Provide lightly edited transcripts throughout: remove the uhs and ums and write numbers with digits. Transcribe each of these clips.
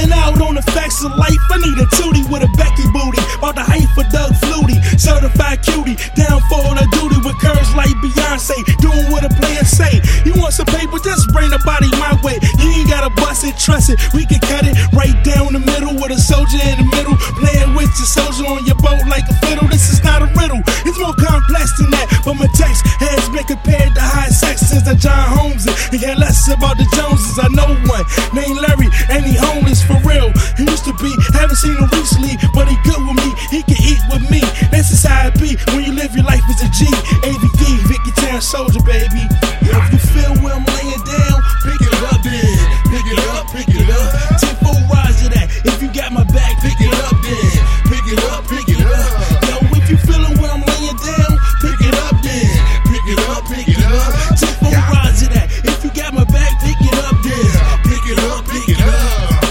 Spelling out on the facts of life. I need a tootie with a Becky booty. About the height for Doug Flutie. Certified cutie. Down for all the duty with curves like Beyonce. Doing what a player say. You want some paper? Just bring the body my way. You ain't gotta bust it, trust it. We can cut it right down the middle with a soldier in the middle. Playing with your soldier on your boat like a fiddle. This is not a riddle. It's more complex than that. But my text has been compared to high sex since the John Holmes. He had less about the Joneses. I know one named Larry, and he homeless for real. He used to be, haven't seen him recently, but he good with me. He can eat with me. That's just how it be when you live your life as a G. AVD, Vicky Town Soldier, baby. If you feel where I'm laying down, pick it up then. Pick it up, pick it up. 10-4 rise to that. If you got my back, pick it up then. Pick it up, pick it up. Yo, if you feeling where I'm laying down, pick it up then. Pick it up, pick it up. 10-4 rise to that. If you got my back, pick it up then. Pick it up, pick it up.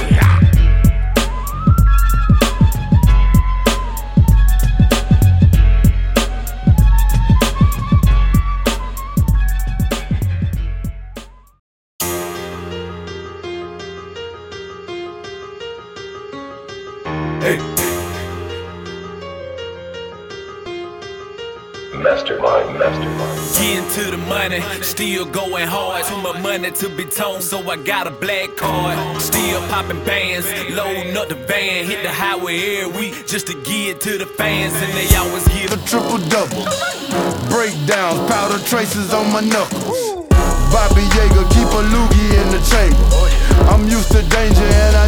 Hey. Mastermind. Getting to the money, still going hard. Too much money to be told, so I got a black card. Still popping bands, loading up the van. Hit the highway every week just to get to the fans. And they always give a triple-double. Breakdowns, powder traces on my knuckles. Bobby Yeager, keep a loogie in the chamber. I'm used to danger and I